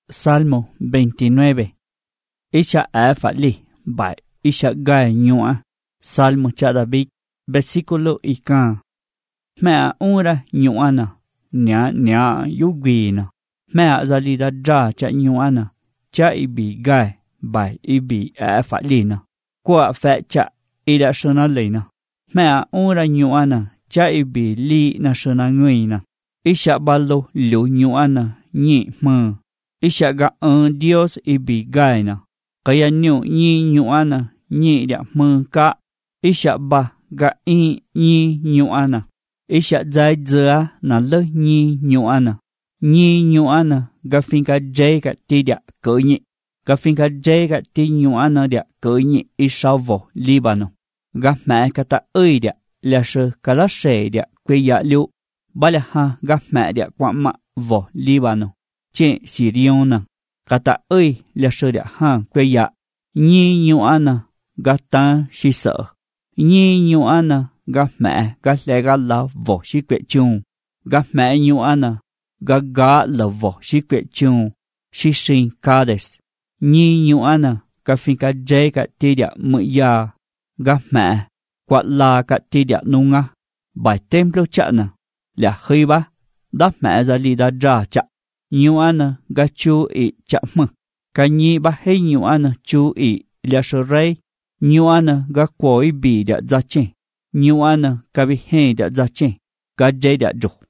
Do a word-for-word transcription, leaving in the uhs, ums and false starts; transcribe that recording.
Salmo veintinueve. Isha a fali, bai, isha gai nhua. Salmo cha David, versículo ikan. Mea ura nhuana, nya nya yugina. Mea zalida dra cha nhuana, cha ibi gai, bai ibi a falina. Qua fe cha ida shona lina. Mea ura nhuana, cha ibi li na shona nguina. Isha balo lu nhuana, nyi mơ. Isha ga un Dios ibi gaina. Kaya nyu nyi nhuana, nyi dia mơ ka. Isha ba ga i nyi nhuana. Isha zai zia na le nyi nhuana. Nyi nhuana ga finka jay ka ti dia cỡ nyi. Ga finka jay ka ti nhuana dia cỡ nyi isha vo Libano. Ga mẹ ka ta ơi dia là sư ka la sề dia quê ya liu. Ba la ha ga mẹ dia qua ma vo Libano. Trên Siriona. Ka ta ơi là sư dia ha quê ya. Nyi nhuana ga ta si sợ. Nhi nhuana ga mẹ ga lẹ ga la vỏ si quệ chung. Ga mẹ nhuana ga ga la vỏ si quệ chung. Si sinh Cades. Nhi nhuana ga fin ka jay ka ti dia mự ya. Ga mẹ quạt la ka ti dia nunga. Bài templo cha na. Là hơi ba. Da mẹ ra li da dra cha. Nhuana ga chu i cha mơ. Ka nhi ba hay nhuana chu i là sơ rây. Nhuana ga quoi bi da za chen. Nhuana ga bi hen da za chen. Ga jay da jo.